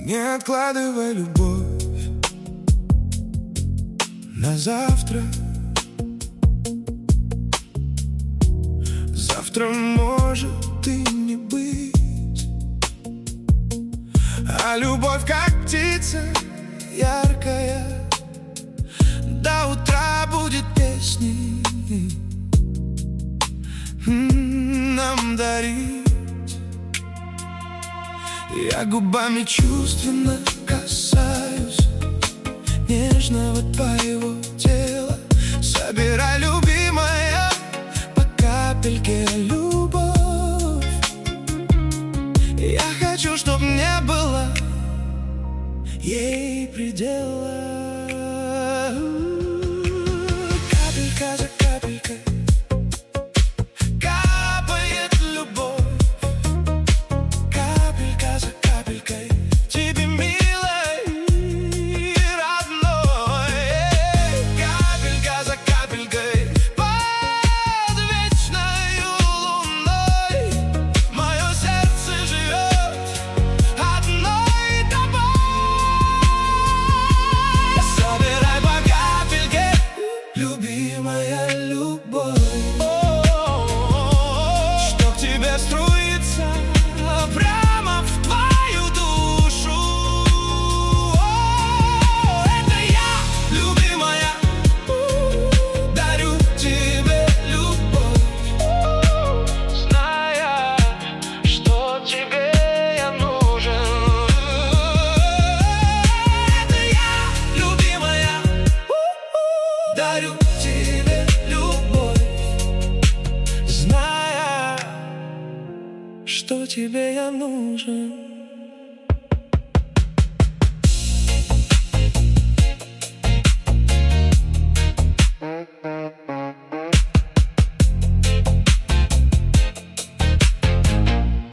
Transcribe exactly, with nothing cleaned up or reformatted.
Не откладывай любовь на завтра. Завтра может и не быть. А любовь как птица яркая, до утра будет песней нам дарить. Я губами чувственно касаюсь нежного твоего тела. Собирай, любимая, по капельке любовь. Я хочу, чтоб не было ей предела. Капелька за капелькой капает любовь. Капелька за капелькой тебе, милой и родной. Капелька за капелькой под вечною луной мое сердце живет одной тобой. Собирай по капельке, любимая, любовь, что к тебе струится прямо в твою душу. Это я, любимая, дарю тебе любовь, зная, что тебе я нужен. Это я, любимая, дарю тебе любовь, зная, что тебе я нужен.